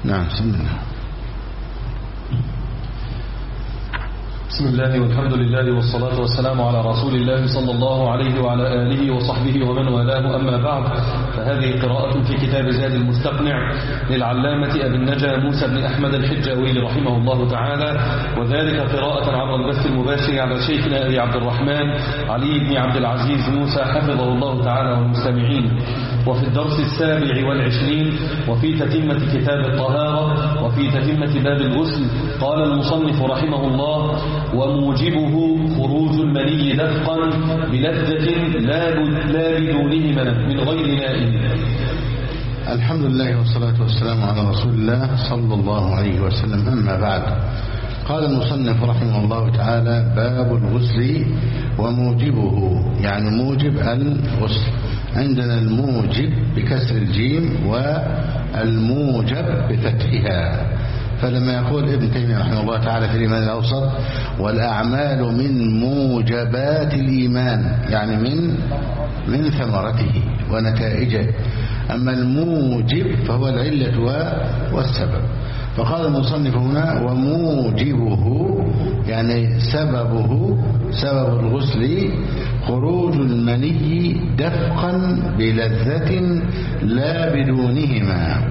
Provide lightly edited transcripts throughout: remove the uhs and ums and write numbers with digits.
نعم. بسم الله والحمد لله والصلاة والسلام على رسول الله صلى الله عليه وعلى آله وصحبه ومن والاه. أما بعد، فهذه قراءة في كتاب زاد المستقنع للعلامة أبي النجا موسى بن أحمد الحجاوي رحمه الله تعالى، وذلك قراءة عبر البث المباشر على شيخنا أبي عبد الرحمن علي بن عبد العزيز موسى حفظه الله تعالى والمستمعين. وفي الدرس 27 وفي تتمة كتاب الطهارة وفي تتمة باب الغسل قال المصنف رحمه الله: وموجبه خروج المني دفقا بلذة لا بدونهما من غير نائم. الحمد لله والصلاة والسلام على رسول الله صلى الله عليه وسلم. أما بعد، قال المصنف رحمه الله تعالى: باب الغسل وموجبه، يعني موجب الغسل. عندنا الموجب بكسر الجيم والموجب بفتحها. فلما يقول ابن تيمية رحمه الله تعالى في الإيمان الأوسط: والأعمال من موجبات الإيمان، يعني من ثمرته ونتائجه. أما الموجب فهو العلة والسبب. فقال المصنف هنا: وموجبه، يعني سببه، سبب الغسل خروج المني دفقا بلذة لا بدونهما.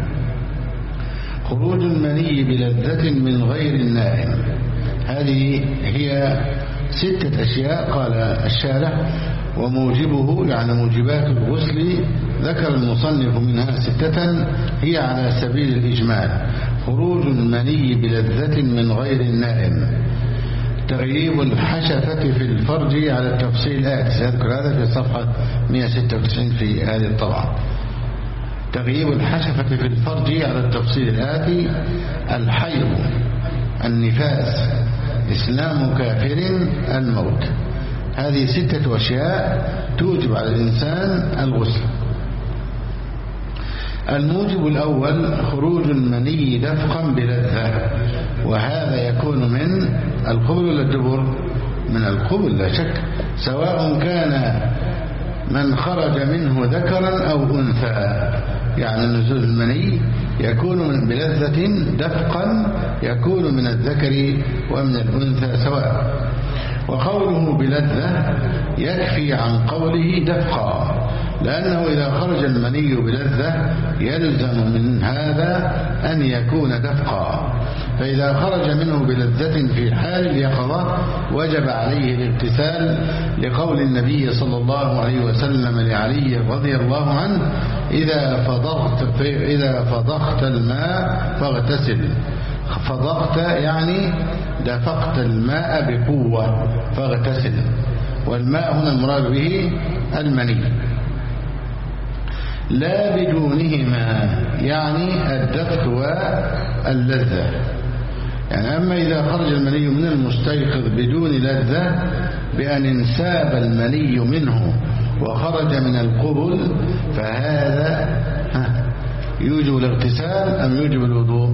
خروج المني بلذة من غير النائم. هذه هي 6 أشياء قال الشارح: وموجبه، يعني موجبات الغسل. ذكر المصنف منها 6 هي على سبيل الإجمال: خروج المني بلذة من غير النائم، تغييب الحشفة في الفرج على التفصيل الآتي، سيذكر هذا في صفحة 196 في هذه الطبعة. تغييب الحشفة في الفرج على التفصيل الآتي: الحيض، النفاس، إسلام كافر، الموت. هذه 6 أشياء توجب على الإنسان الغسل. الموجب الأول: خروج المني دفقا بلذة، وهذا يكون من القبل ولا الدبر؟ من القبل لا شك، سواء كان من خرج منه ذكرا أو أنثى. يعني نزول المني يكون بلذة دفقا، يكون من الذكر ومن الأنثى سواء. وقوله بلذة يكفي عن قوله دفقا، لأنه إذا خرج المني بلذة يلزم من هذا أن يكون دفقا. فإذا خرج منه بلذة في حال اليقظة وجب عليه الاغتسال، لقول النبي صلى الله عليه وسلم لعلي رضي الله عنه: إذا فضغت الماء فاغتسل. فضغت يعني دفقت الماء بقوة فاغتسل، والماء هنا المراد به المني. لا بدونهما، يعني الدفق واللذة. يعني أما إذا خرج المني من المستيقظ بدون لذة، بأن انساب المني منه وخرج من القبل، فهذا يوجب الاغتسال أم يوجب الوضوء؟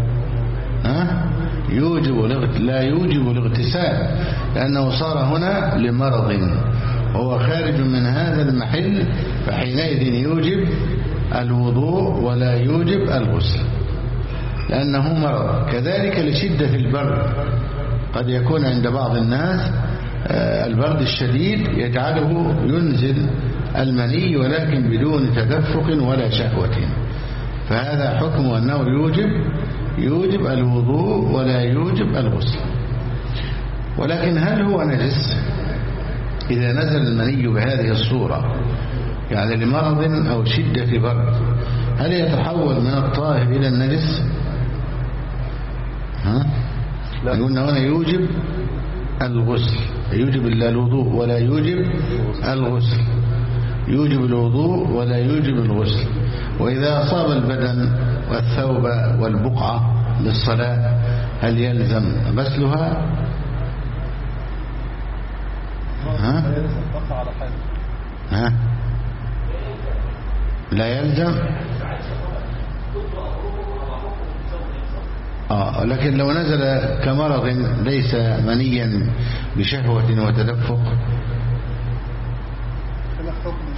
لا يوجب الاغتسال، لأنه صار هنا لمرض وهو خارج من هذا المحل، فحينئذ يوجب الوضوء ولا يوجب الغسل لأنه مرض. كذلك لشدة البرد، قد يكون عند بعض الناس البرد الشديد يجعله ينزل المني ولكن بدون تدفق ولا شهوة، فهذا حكم أنه يوجب الوضوء ولا يوجب الغسل. ولكن هل هو نجس إذا نزل المني بهذه الصورة، يعني لمرض أو شدة برد، هل يتحول من الطاهر إلى النجس؟ قلنا هنا يوجب الغسل، يوجب الوضوء ولا يوجب الغسل، يوجب الوضوء ولا يوجب الغسل. وإذا أصاب البدن والثوب والبقعة للصلاة هل يلزم غسلها؟ لا يلزم. لكن لو نزل كمرض ليس منيا بشهوة وتدفق،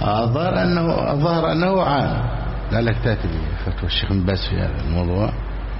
الظاهر أنه عام. لعلك تأتي بفتوى الشيخ بن باز في هذا الموضوع.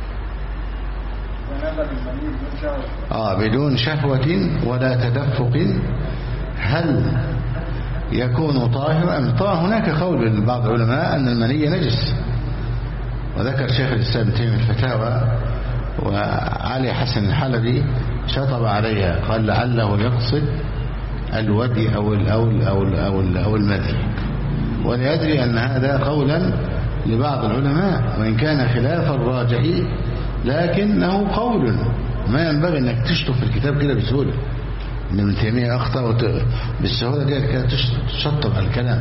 بدون شهوة ولا تدفق هل يكون طاهرا؟ طبعا هناك قول لبعض العلماء أن المني نجس، وذكر شيخ الإسلام ابن تيمية الفتاوى، وعلي حسن الحلبي شطب عليها قال لعله يقصد الودي أو المذي، ولا يدري أن هذا قولا لبعض العلماء وإن كان خلاف الراجح، لكنه قول ما ينبغي أنك تشطب في الكتاب كده بسهولة. إن ابن تيمية أخطأ بالسهولة دي كده تشطب على الكلام.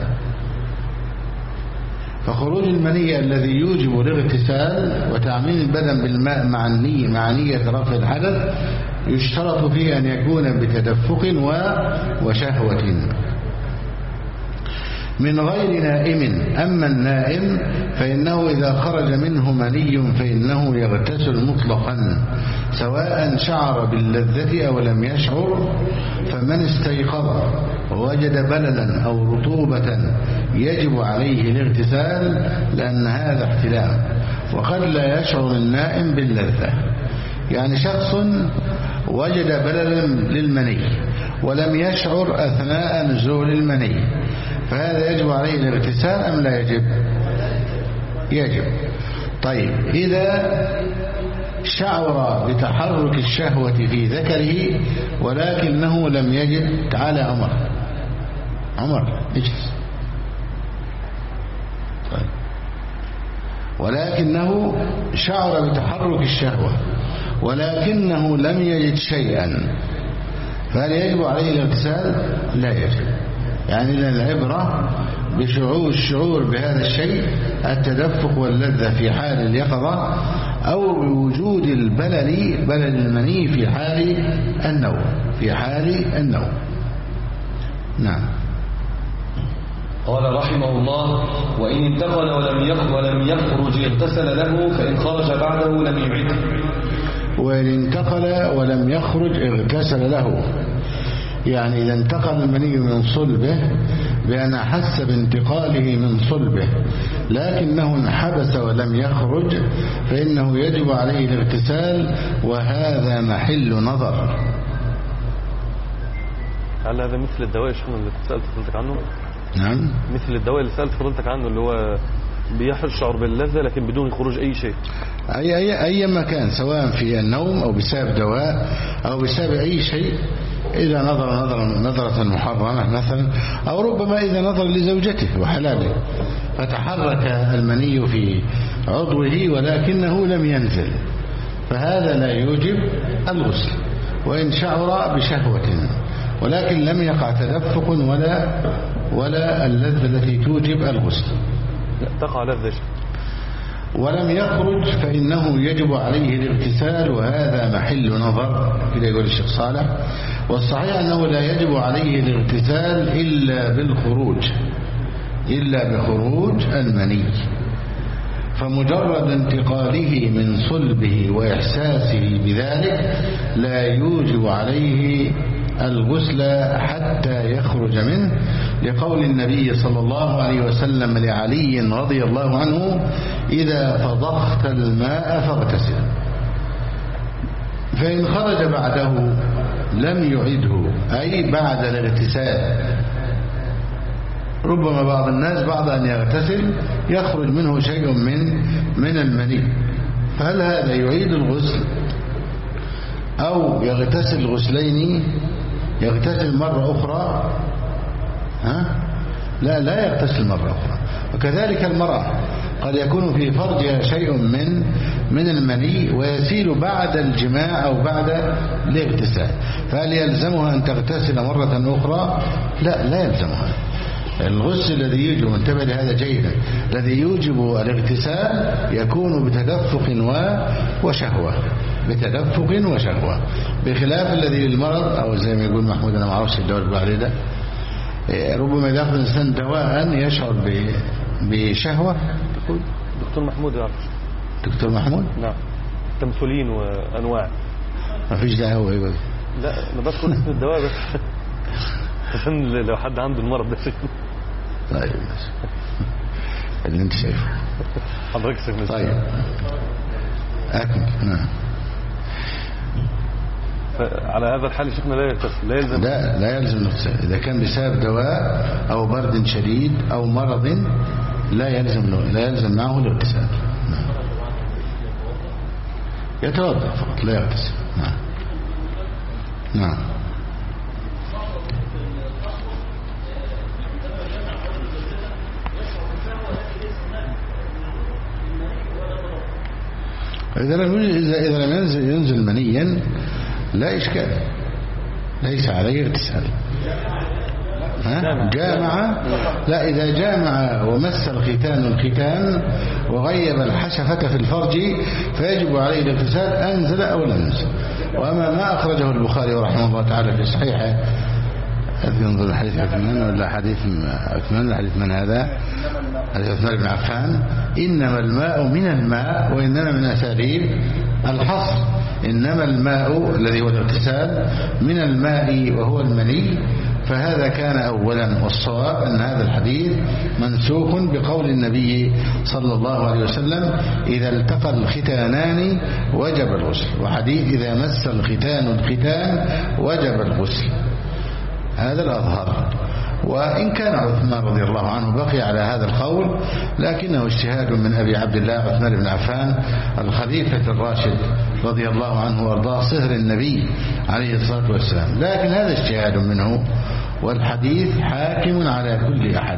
فخروج المني الذي يوجب الاغتسال وتعميم البدن بالماء مع نية رفع الحدث يشترط فيه أن يكون بتدفق وشهوة من غير نائم. أما النائم فإنه إذا خرج منه مني فإنه يغتسل مطلقا سواء شعر باللذة أو لم يشعر. فمن استيقظ ووجد بللا أو رطوبة يجب عليه الاغتسال لأن هذا احتلام، وقد لا يشعر النائم باللذة. يعني شخص وجد بللا للمني ولم يشعر أثناء نزول المني، فهذا يجب عليه الاغتسال أم لا يجب؟ يجب. طيب إذا شعر بتحرك الشهوة في ذكره ولكنه لم يجد، تعالى عمر اجلس. طيب ولكنه شعر بتحرك الشهوة ولكنه لم يجد شيئا، فهل يجب عليه الاغتسال؟ لا يجب. يعني العبرة الشعور بهذا الشيء، التدفق واللذة في حال اليقظة أو بوجود بلل المني في حال النوم. نعم. قال رحمه الله: وإن انتقل ولم يخرج اغتسل له، فإن خرج بعده لم يعد. وإن انتقل ولم يخرج اغتسل له، يعني إذا انتقل المني من صلبه بأن أحس بانتقاله من صلبه لكنه انحبس ولم يخرج فإنه يجب عليه الاغتسال، وهذا محل نظر. هل هذا مثل الدواء اللي سألت فضلتك عنه؟ نعم، مثل الدواء اللي سألت فضلتك عنه اللي هو بيشعر باللذة لكن بدون خروج أي شيء. أي مكان، سواء في النوم أو بسبب دواء أو بسبب أي شيء، إذا نظرة محرمة مثلا، أو ربما إذا نظر لزوجته وحلاله فتحرك المني في عضوه ولكنه لم ينزل، فهذا لا يوجب الغسل. وإن شعر بشهوة ولكن لم يقع تدفق ولا اللذة التي توجب الغسل، تقع لذة ولم يخرج فإنه يجب عليه الاغتسال، وهذا محل نظر كده يقول الشيخ صالح. والصحيح أنه لا يجب عليه الاغتسال إلا بخروج المني، فمجرد انتقاله من صلبه وإحساسه بذلك لا يوجب عليه الغسل حتى يخرج منه، لقول النبي صلى الله عليه وسلم لعلي رضي الله عنه: إذا فضخت الماء فاغتسل. فإن خرج بعده لم يعده، أي بعد الاغتسال. ربما بعض الناس بعد أن يغتسل يخرج منه شيء من المني، فهل هذا يعيد الغسل أو يغتسل غسلين، يغتسل مرة أخرى؟ لا يغتسل مرة أخرى. وكذلك المرأة قد يكون في فرجها شيء من المني ويسيل بعد الجماع أو بعد الاغتسال، فهل يلزمها أن تغتسل مرة أخرى؟ لا يلزمها. الغسل الذي يوجب، انتبه لهذا جيدا، الذي يوجب الاغتسال يكون بتدفق وشهوة، بخلاف الذي للمرض، أو زي ما يقول محمود، أنا ما أعرفش الدواء اللي عليه ده، ربما يأخذ الإنسان دواء يشعر بشهوة. دكتور محمود يعرف. دكتور محمود؟ نعم، تمثلين وأنواع. ما فيش دعوة هو يقول. لا أنا بذكر اسم الدواء بس عشان لو حد عنده المرض ده. طيب اللي انت شايفه حضرتك سيبني. طيب أكمل. نعم. على هذا الحال شيخنا لا يغتسل، لا يلزم. لا يلزم الاغتسال. إذا كان بسبب دواء أو برد شديد أو مرض لا يلزم معه الاغتسال. يتوضأ فقط لا يغتسل. نعم. إذا لم ينزل منيا لا إشكال، ليس عليه اغتسال. جامع، لا، إذا جامع ومس الختان وغيب الحشفة في الفرج فيجب عليه الاغتسال أنزل أو لم ينزل. وأما ما أخرجه البخاري رحمه الله تعالى في صحيحه، ينظر حديث عثمان ولا حديث عثمان ولا حديث من هذا؟ حديث عثمان بن عفان: إنما الماء من الماء وإنما من أساليب الحصر. إنما الماء الذي هو الاغتسال من الماء وهو المني، فهذا كان أولا. والصواب أن هذا الحديث منسوخ بقول النبي صلى الله عليه وسلم: إذا التقى الختانان وجب الغسل، وحديث إذا مس الختان وجب الغسل. هذا الأظهر. وإن كان عثمان رضي الله عنه بقي على هذا القول، لكنه اجتهاد من أبي عبد الله عثمان بن عفان الخليفة الراشد رضي الله عنه وارضاه، صهر النبي عليه الصلاة والسلام. لكن هذا اجتهاد منه، والحديث حاكم على كل أحد.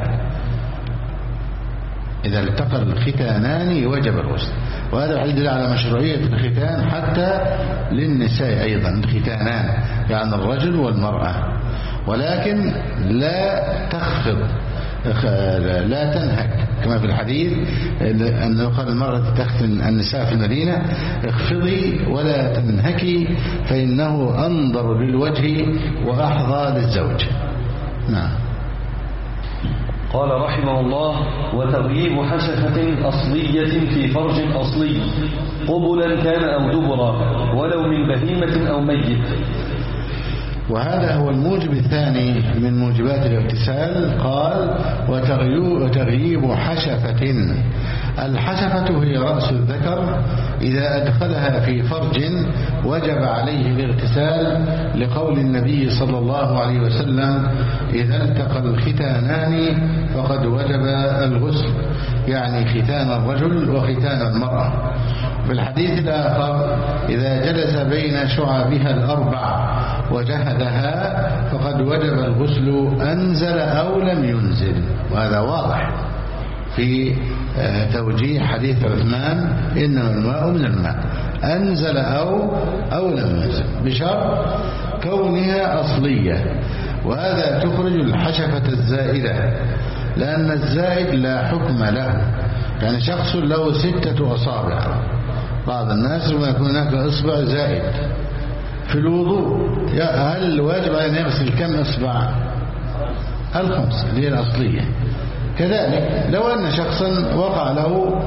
إذا التقى الختانان وجب الغسل. وهذا الحديث يدل على مشروعية الختان حتى للنساء أيضا، الختانان يعني الرجل والمرأة، ولكن لا تخفض، لا تنهك، كما في الحديث أنه قال المرأة تختن النساء في المدينة: اخفضي ولا تنهكي فإنه أنظر للوجه وأحظى للزوج. نعم. قال رحمه الله: وتغييب حشفة أصلية في فرج أصلي قبلا كان أو دبرا ولو من بهيمة أو ميت. وهذا هو الموجب الثاني من موجبات الاغتسال. قال: وتغييب حشفة. الحشفة هي رأس الذكر، إذا أدخلها في فرج وجب عليه الاغتسال، لقول النبي صلى الله عليه وسلم: إذا التقى الختانان فقد وجب الغسل، يعني ختان الرجل وختان المرأة. في الحديث الآخر: إذا جلس بين شعبها الأربع وجهدها فقد وجب الغسل أنزل أو لم ينزل. وهذا واضح في توجيه حديث عثمان: إنما الماء من الماء، أنزل أو لم ينزل، بشرط كونها أصلية. وهذا تخرج الحشفة الزائدة، لأن الزائد لا حكم له. يعني شخص له 6 أصابع، بعض الناس ربما يكون هناك إصبع زائد في الوضوء، هل واجب أن يغسل كم إصبع؟ 5 اللي هي الأصلية. كذلك لو أن شخصا وقع له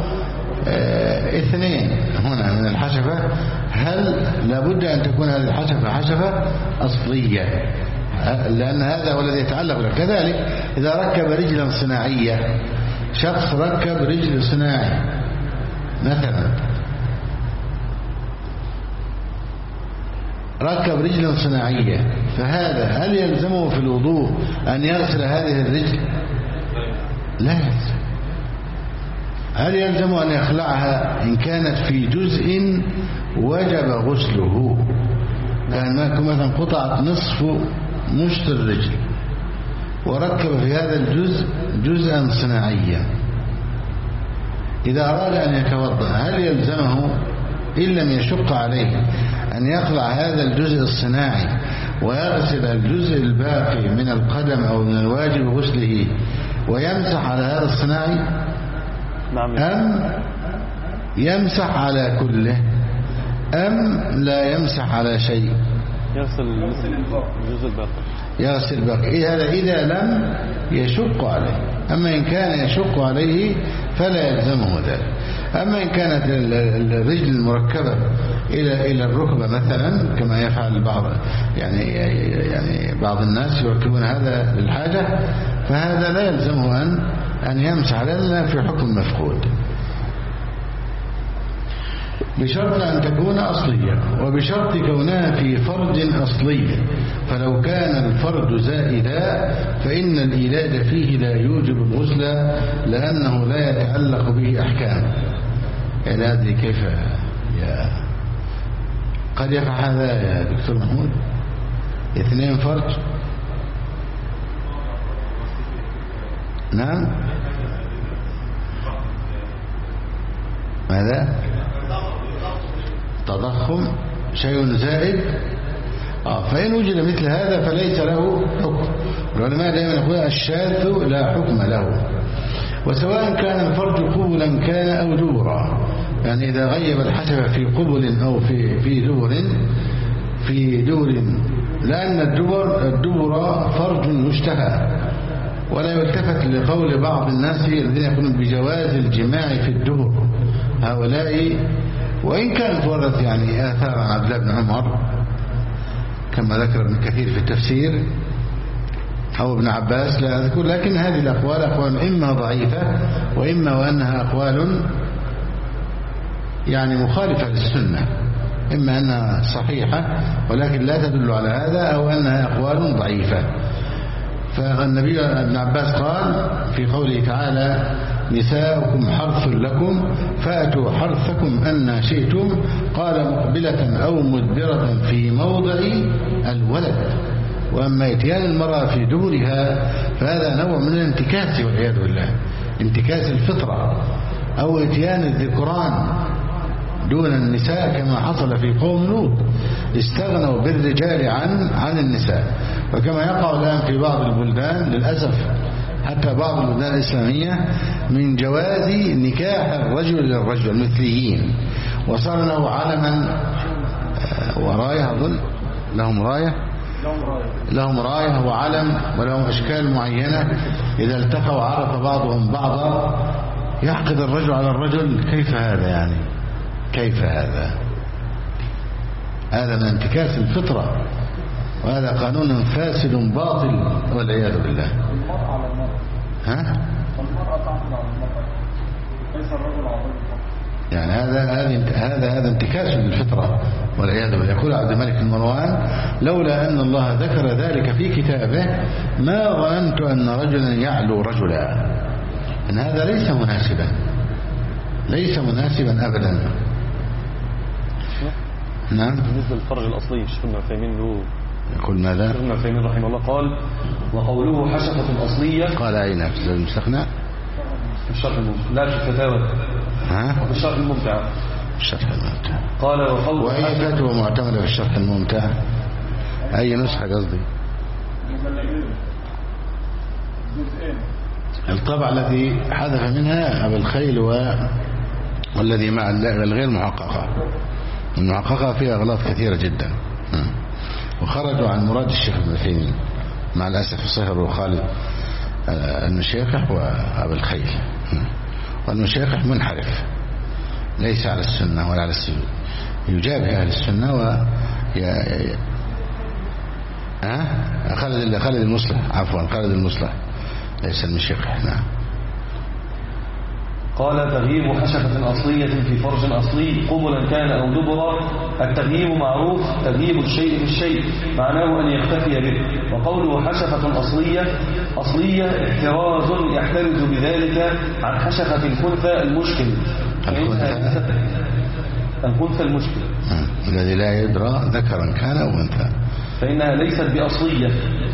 2 هنا من الحشفة، هل لابد أن تكون هذه الحشفة حشفة أصلية؟ لأن هذا هو الذي يتعلق به. كذلك إذا ركب رجلا صناعية، شخص ركب رجل صناعي مثلا، ركب رجلا صناعية، فهذا هل يلزمه في الوضوء أن يغسل هذه الرجل؟ لا يلزم. هل يلزم أن يخلعها إن كانت في جزء وجب غسله؟ كان مثلا قطعت نصف مشط الرجل وركب في هذا الجزء جزءا صناعيا، إذا أراد أن يتوضأ هل يلزمه إن لم يشق عليه أن يخلع هذا الجزء الصناعي ويغسل الجزء الباقي من القدم أو من الواجب غسله ويمسح على هذا الصناعي، أم يمسح على كله، أم لا يمسح على شيء؟ يغسل الجزء الباقي، يغسل الباقي. هذا إذا لم يشق عليه. أما إن كان يشق عليه فلا يلزمه ذلك. أما إن كانت الرجل المركبة إلى الركبة مثلا، كما يفعل بعض يعني بعض الناس يركبون هذا للحاجة، فهذا لا يلزمه أن يمسح، لأنه في حكم مفقود. بشرط أن تكون أصلية، وبشرط كونها في فرج أصلي، فلو كان الفرج زائدا فإن الإيلاد فيه لا يوجب الغسل لأنه لا يتعلق به أحكام. يعني هذه كيف قد يقع هذا يا دكتور محمود؟ 2 فرج؟ نعم. ماذا؟ تضخم شيء زائد. فإن وجد مثل هذا فليس له حكم. العلماء دائما يقولون الشاذ لا حكم له. وسواء كان الفرج قبلا كان أو دبرا، يعني إذا غيب الحشفة في قبل أو في دور لأن الدبر فرج يشتهى، ولا يلتفت لقول بعض الناس الذين يقولون بجواز الجماع في الدبر. هؤلاء وإن كانت وردت يعني آثار عن عبد الله بن عمر كما ذكر ابن كثير في التفسير أو ابن عباس لا أذكر، لكن هذه الأقوال أقوال إما ضعيفة وإما وأنها أقوال يعني مخالفة للسنة، إما أنها صحيحة ولكن لا تدل على هذا، أو أنها أقوال ضعيفة. فالنبي ابن عباس قال في قوله تعالى نساؤكم حرث لكم فأتوا حرثكم أن شئتم، قال مقبلة أو مدبرة في موضع الولد. وأما إتيان المرأة في دبرها فهذا نوع من الانتكاس والعياذ بالله، انتكاس الفطرة، أو إتيان الذكران دون النساء كما حصل في قوم لوط، استغنوا بالرجال عن النساء. وكما يقع الآن في بعض البلدان للأسف، حتى بعض البلدان الإسلامية، من جواز نكاح الرجل للرجل المثليين، وصار له علما وراية، أظن لهم راية وعلم ولهم أشكال معينة، إذا التقوا عرف بعضهم بعضا، يعقد الرجل على الرجل. كيف هذا يعني؟ كيف هذا؟ هذا من انتكاس الفطرة، وهذا قانون فاسد باطل والعياذ بالله. ها؟ يعني هذا انتكاس للفطرة والعياذ بالله. يقول عبد الملك بن مروان لولا أن الله ذكر ذلك في كتابه ما ظننت أن رجلا يعلو رجلا. إن هذا ليس مناسبا أبدا. نعم. بالنسبة للفرج الأصلي الشيخ ابن عثيمين له يقول ماذا؟ الشيخ ابن عثيمين رحمه الله قال وقوله حشفة أصلية، قال أين في المستغنى؟ في الشرح الممتع، لا في الفتاوى، في الشرح الممتع. قال وقوله وأي فتوى معتمدة في الشرح الممتع؟ أي نسخة قصدي؟ الطبعة التي حذف منها أبو الخيل والذي مع الغير محققة. المحققة فيها أغلاط كثيرة جدا، وخرجوا عن مراد الشيخ ابن عثيمين مع الأسف. صهر وخالد المشيخح وأبو الخيل، والمشيخح منحرف ليس على السنة ولا على السجود، يجابه أهل السنة خالد المصلح ليس المشيخح. نعم. قال تغييب حشفة أصلية في فرج أصلي قبلا كان أو دبرا. التغييب معروف تغييب الشيء بالشيء، معناه أن يختفي به. وقوله حشفة أصلية احتراز يحترز بذلك عن حشفة الكنثى المشكل. الكنثى المشكل الذي لا يدرى ذكرا كان أو أنثى، فإنها ليست بأصلية.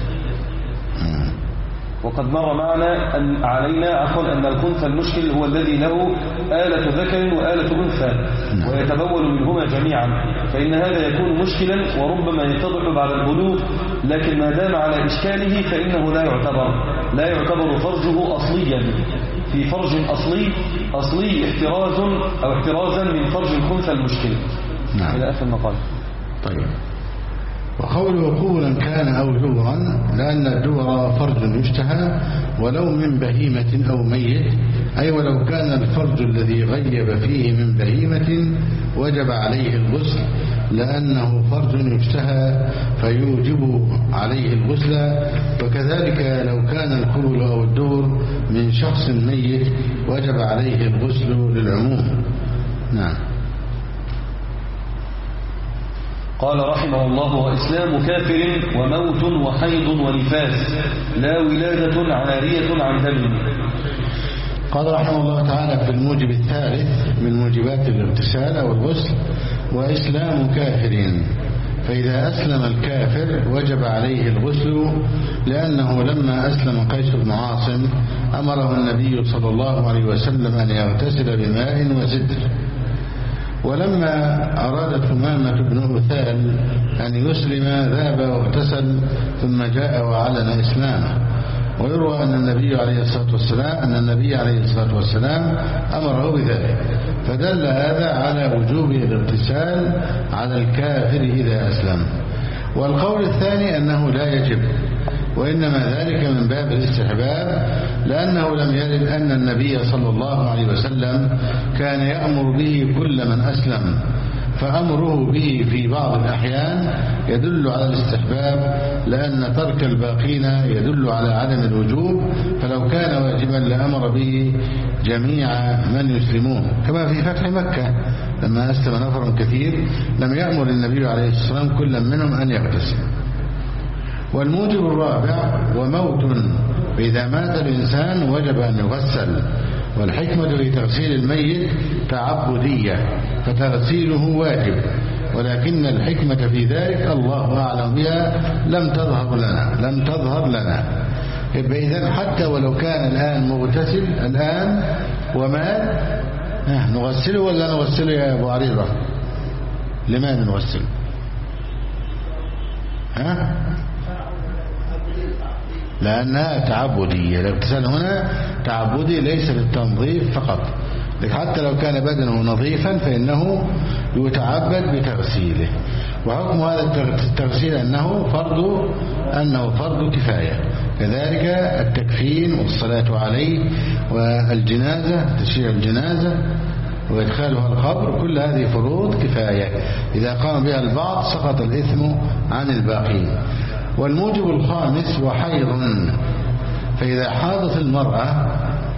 وقد مر معنا أن الكنثى المشكل هو الذي له آلة ذكر وآلة أنثى ويتبول منهما جميعا، فإن هذا يكون مشكلا وربما يتضح بعد البلوغ، لكن ما دام على إشكاله فإنه لا يعتبر فرجه أصليا. في فرج أصلي احترازا من فرج الكنثى المشكل. نعم. إلى آخر المقال. طيب. وقوله قولا كان أو دبرا، لأن الدبر فرج يشتهى ولو من بهيمة أو ميت، أي ولو كان الفرج الذي غيب فيه من بهيمة وجب عليه الغسل، لأنه فرج يشتهى فيوجب عليه الغسل. وكذلك لو كان القبل أو الدبر من شخص ميت وجب عليه الغسل للعموم. نعم. قال رحمه الله: وإسلام كافر وموت وحيض ونفاس لا ولادة عارية عن دم. قال رحمه الله تعالى في الموجب الثالث من موجبات الاغتسال أو الغسل: وإسلام كافر، فإذا أسلم الكافر وجب عليه الغسل، لأنه لما أسلم قيس بن عاصم أمره النبي صلى الله عليه وسلم أن يغتسل بماء وسدر. ولما أراد ثمامة بن أثال أن يسلم ذهب واغتسل ثم جاء وأعلن إسلامه. ويروى أن النبي عليه الصلاة والسلام أمره بذلك، فدل هذا على وجوب الاغتسال على الكافر إذا أسلم. والقول الثاني أنه لا يجب، وإنما ذلك من باب الاستحباب، لأنه لم يرد أن النبي صلى الله عليه وسلم كان يأمر به كل من أسلم، فأمره به في بعض الأحيان يدل على الاستحباب، لأن ترك الباقين يدل على عدم الوجوب، فلو كان واجبا لأمر به جميع من يسلمون، كما في فتح مكة لما أسلم نفر كثير لم يأمر النبي عليه الصلاة والسلام كل منهم أن يغتسل. والموجب الرابع: وموت، فإذا مات الإنسان وجب أن يغسل. والحكمة في تغسيل الميت تعبدية، فتغسيله واجب، ولكن الحكمة في ذلك الله أعلم بها لم تظهر لنا. إذن حتى ولو كان الآن مغتسل الآن ومات، نغسله ولا نغسله يا أبو عريضة؟ لماذا نغسله؟ لأنها تعبدية. الاغتسال هنا تعبدي ليس بالتنظيف فقط، حتى لو كان بدنه نظيفا فإنه يتعبد بتغسيله. وحكم هذا التغسيل أنه فرض كفاية، كذلك التكفين والصلاة عليه والجنازة، تشييع الجنازة وإدخالها القبر، كل هذه فروض كفاية، إذا قام بها البعض سقط الإثم عن الباقين. والموجب الخامس: وحيض، فإذا حاضت المرأة،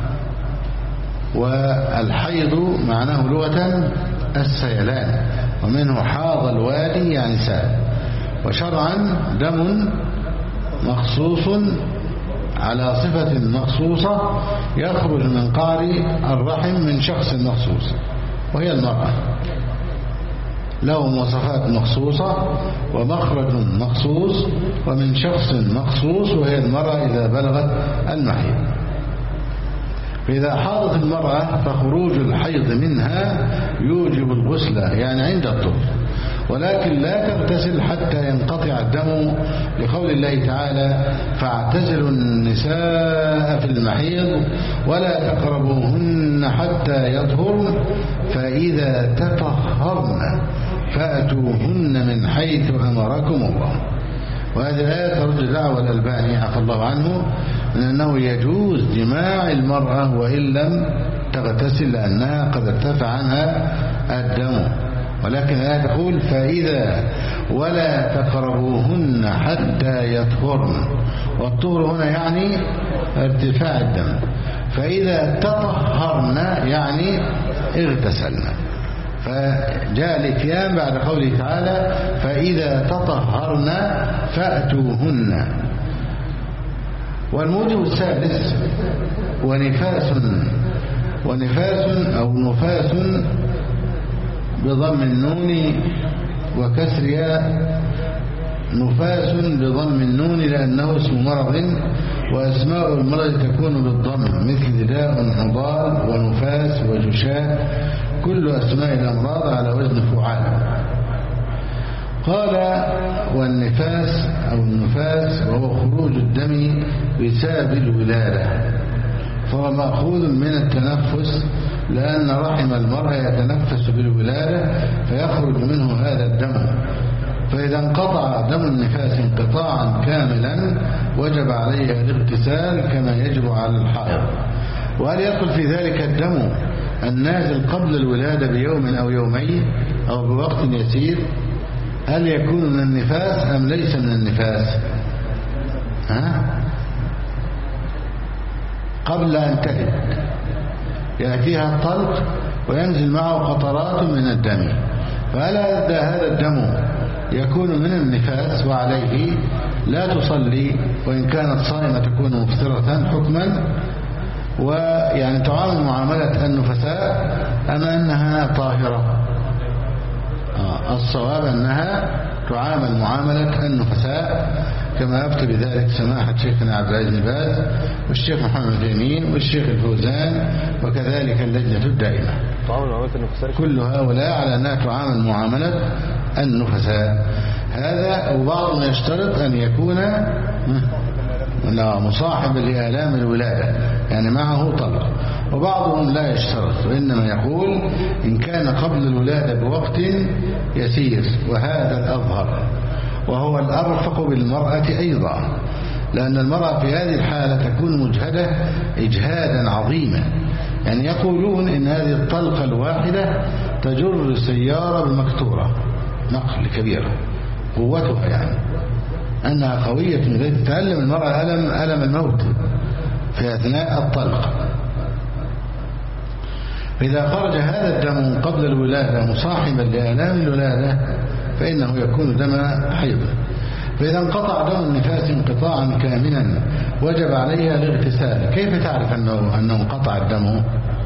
والحيض معناه لغة السيلان، ومنه حاض الوادي يعني سال، وشرعا دم مخصوص على صفة مخصوصة يخرج من قعر الرحم من شخص مخصوص وهي المرأة، له مواصفات مخصوصة ومخرج مخصوص ومن شخص مخصوص وهي المرأة إذا بلغت المحيض. فإذا حاضت المرأة فخروج الحيض منها يوجب الغسل، يعني عند الطهر، ولكن لا تغتسل حتى ينقطع الدم، لقول الله تعالى: فاعتزلوا النساء في المحيض ولا تقربوهن حتى يطهرن فإذا تطهرن فأتوهن من حيث أمركم الله. وهذه الآية ترد دعوى الألباني عفى الله عنه من أنه يجوز جماع المرأة وإن لم تغتسل، لأنها قد ارتفع عنها الدم، ولكن الآية تقول: فإذا ولا تقربوهن حتى يطهرن، والطهر هنا يعني ارتفاع الدم، فإذا تطهرن يعني اغتسلن، فجاء الاتيان بعد قوله تعالى: فإذا تطهرن فأتوهن. والموجب السادس: ونفاس أو نفاس بضم النون وكسرها، نفاس بضم النون لأنه اسم مرض، وأسماء المرض تكون بالضم، مثل داء حضار ونفاس وجشاء، كل أسماء الأمراض على وزن فعال. قال: والنفاس أو النفاس وهو خروج الدم بسبب الولادة، فهو مأخوذ من التنفس، لأن رحم المرأة يتنفس بالولادة فيخرج منه هذا الدم، فإذا انقطع دم النفاس انقطاعا كاملا وجب عليها الاغتسال كما يجب على الحائض. وهل يدخل في ذلك الدم النازل قبل الولادة بيوم أو يومين أو بوقت يسير؟ هل يكون من النفاس أم ليس من النفاس؟ قبل أن تلد يأتيها الطلق وينزل معه قطرات من الدم، فهل هذا الدم يكون من النفاس، وعليه لا تصلي وإن كانت صائمة تكون مفطرة حكما، ويعني تعامل معاملة النفساء أما أنها طاهرة. الصواب أنها تعامل معاملة النفساء كما يفتي بذلك سماحة شيخنا عبد العزيز بن باز والشيخ محمد بن تيمين والشيخ الفوزان وكذلك اللجنة الدائمة. كل هؤلاء على أنها تعامل معاملة النفساء. هذا وبعضهم يشترط أن يكون مصاحبا لآلام الولادة، يعني معه طلق، وبعضهم لا يشترط، وإنما يقول إن كان قبل الولادة بوقت يسير، وهذا الأظهر وهو الأرفق بالمرأة أيضا، لأن المرأة في هذه الحالة تكون مجهدة إجهادا عظيما. يعني يقولون إن هذه الطلقة الواحدة تجر سيارة بمكتورة نقل كبيرة، قوتها يعني أنها قوية لذلك تتألم المرأة ألم الموت في أثناء الطلق. فإذا خرج هذا الدم قبل الولادة مصاحبا لآلام الولادة فإنه يكون دم حيض. فإذا انقطع دم النفاس انقطاعا كاملا وجب عليها الاغتسال. كيف تعرف أنه انقطع الدم؟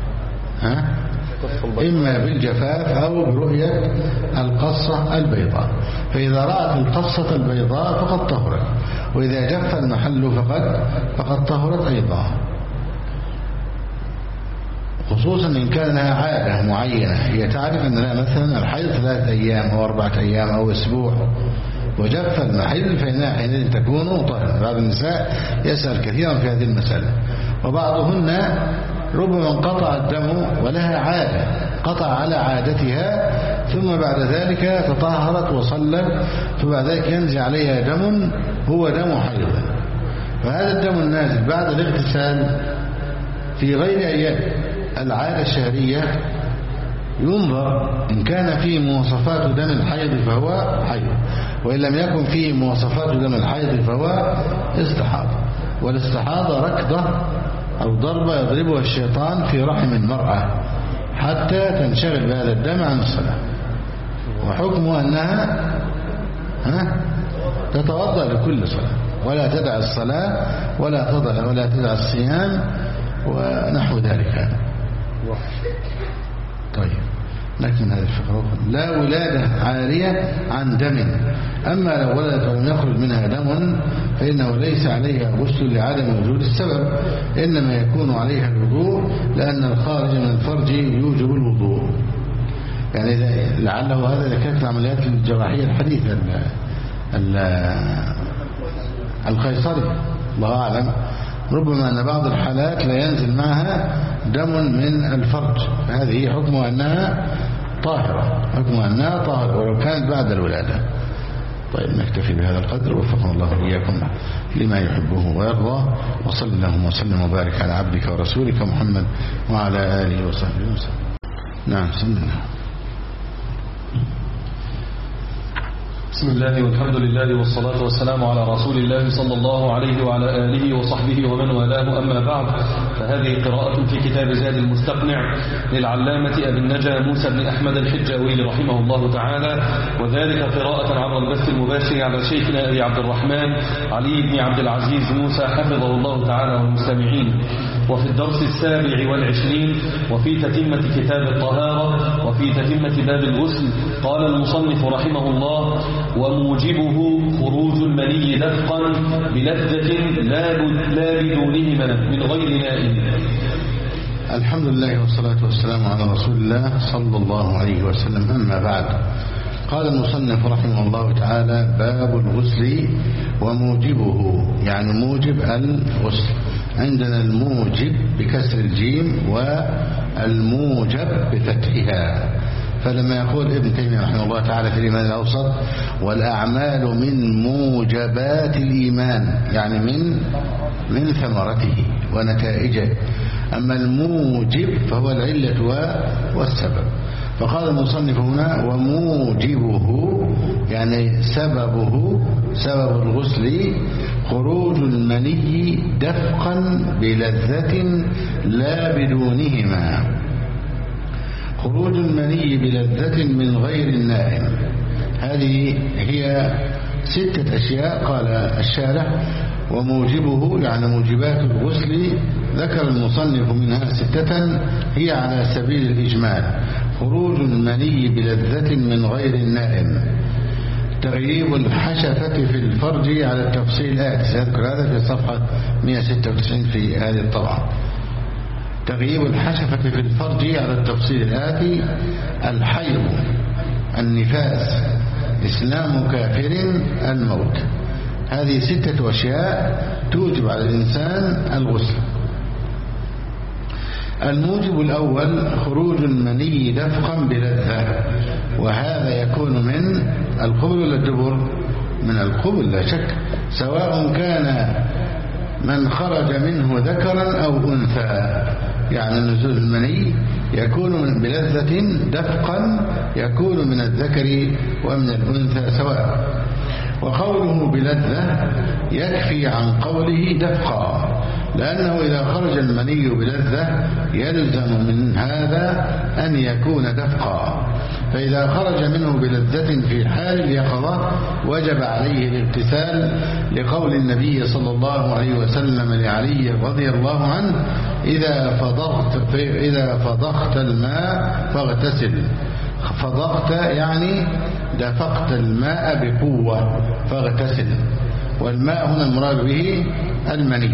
إما بالجفاف أو برؤية القصة البيضاء، فإذا رأت القصة البيضاء فقد طهرت، وإذا جف المحل فقد طهرت أيضا، خصوصا إن كان لها عادة معينة، هي تعرف أن لها مثلا الحيض 3 أيام أو 4 أيام أو أسبوع وجف المحل فإنها حينئذ تكون طاهرة. بعض النساء يسأل كثيرا في هذه المسألة، وبعضهن ربما انقطع الدم ولها عادة قطع على عادتها ثم بعد ذلك تطهرت وصلت، فبعد ذلك ينزل عليها دم هو دم حيض. فهذا الدم النازل بعد الاغتسال في غير أيام العادة الشهرية ينظر إن كان فيه مواصفات دم الحيض فهو حيض، وإن لم يكن فيه مواصفات دم الحيض فهو استحاضة. والاستحاضة ركضة أو ضربة يضربها الشيطان في رحم المرأة حتى تنشغل بهذا الدم عن الصلاة، وحكمه أنها تتوضأ لكل صلاة ولا تدع الصلاة ولا تدع الصيام ونحو ذلك. طيب، لكن هذه الفقرة لا ولادة عارية عن دم، أما لو ولدت ولم يخرج منها دم فإنه ليس عليها غسل لعدم وجود السبب، إنما يكون عليها الوضوء لأن الخارج من الفرج يوجب الوضوء. يعني لعله هذا إذا كانت العمليات الجراحية الحديثة القيصري الله أعلم، ربما أن بعض الحالات لا ينزل معها دم من الفرج، هذه حكمها أنها طاهرة، ولو كانت بعد الولادة. طيب، نكتفي بهذا القدر، وفقنا الله وإياكم لما يحبه ويرضى، وصل اللهم وسلم وبارك على عبدك ورسولك محمد وعلى آله وصحبه وسلم. نعم، بسم الله. بسم الله والحمد لله والصلاة والسلام على رسول الله صلى الله عليه وعلى آله وصحبه ومن والاه، أما بعد، فهذه قراءة في كتاب زاد المستقنع للعلامة أبي النجا موسى بن أحمد الحجاوي رحمه الله تعالى، وذلك قراءة عبر البث المباشر على شيخنا أبي عبد الرحمن علي بن عبد العزيز موسى حفظه الله تعالى والمستمعين. وفي الدرس 27 وفي تتمة كتاب الطهارة وفي تتمة باب الغسل قال المصنف رحمه الله: وموجبه خروج المني دفقا بلذة لا بدونهما من غير نائم. الحمد لله والصلاة والسلام على رسول الله صلى الله عليه وسلم، أما بعد. قال المصنف رحمه الله تعالى: باب الغسل وموجبه، يعني موجب الغسل. عندنا الموجب بكسر الجيم والموجب بفتحها. فلما يقول ابن تيمية رحمه الله تعالى في الإيمان الأوسط: والأعمال من موجبات الإيمان، يعني من ثمرته ونتائجه. أما الموجب فهو العلة والسبب. فقال المصنف هنا: وموجبه، يعني سبب الغسل خروج المني دفقا بلذة لا بدونهما. خروج المني بلذة من غير النائم، هذه هي 6 أشياء قال الشارح. وموجبه يعني موجبات الغسل ذكر المصنف منها 6 هي على سبيل الإجمال: خروج المني بلذة من غير النائم، تغييب الحشفة في الفرج على التفصيل الآتي، سأذكر هذا في صفحة 196 في هذه الطبعة. تغييب الحشفة في الفرج على التفصيل الآتي: الحيض، النفاس، إسلام كافر، الموت. هذه 6 أشياء توجب على الإنسان الغسل. الموجب الأول: خروج المني دفقا بلذة، وهذا يكون من القبل ولا الدبر؟ من القبل لا شك، سواء كان من خرج منه ذكرا أو أنثى. يعني نزول المني يكون بلذة دفقا، يكون من الذكر ومن الأنثى سواء. وقوله بلذة يكفي عن قوله دفقا، لأنه إذا خرج المني بلذة يلزم من هذا أن يكون دفقا، فإذا خرج منه بلذة في حال اليقظة وجب عليه الاغتسال، لقول النبي صلى الله عليه وسلم لعلي رضي الله عنه: إذا فضغت الماء فاغتسل. فضغت يعني دفقت الماء بقوة فاغتسل، والماء هنا المراد به المني،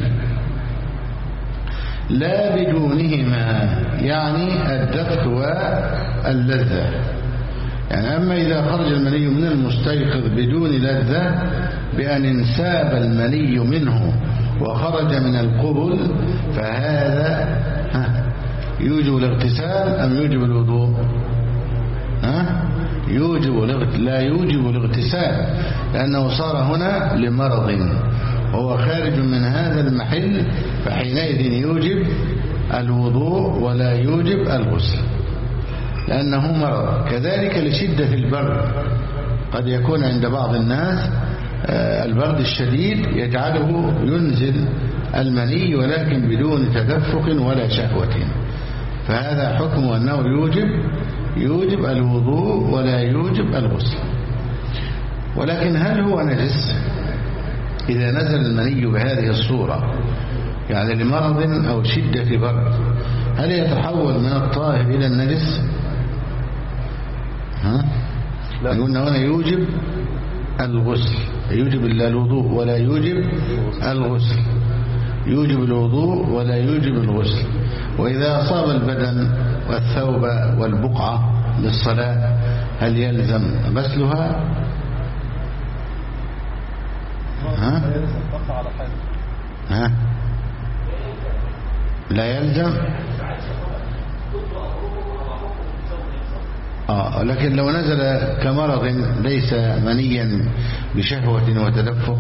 لا بدونهما، يعني الدفق واللذة. يعني أما إذا خرج المني من المستيقظ بدون لذة بأن انساب المني منه وخرج من القبل، فهذا يوجب الاغتسال أم يوجب الوضوء؟ لا يوجب الاغتسال، لأنه صار هنا لمرض، هو خارج من هذا المحل، فحينئذ يوجب الوضوء ولا يوجب الغسل لأنه مرض. كذلك لشدة البرد، قد يكون عند بعض الناس البرد الشديد يجعله ينزل المني ولكن بدون تدفق ولا شهوة، فهذا حكم أنه يوجب الوضوء ولا يوجب الغسل. ولكن هل هو نجس إذا نزل المني بهذه الصورة، يعني لمرض أو شدة برد، هل يتحول من الطاهر إلى النجس؟ قلنا هنا يوجب الغسل، يوجب الوضوء ولا يوجب الغسل، يوجب الوضوء ولا يوجب الغسل. وإذا أصاب البدن والثوب والبقعة للصلاة هل يلزم غسلها؟ لا يلزم. لكن لو نزل كمرض ليس منيا بشهوة وتدفق،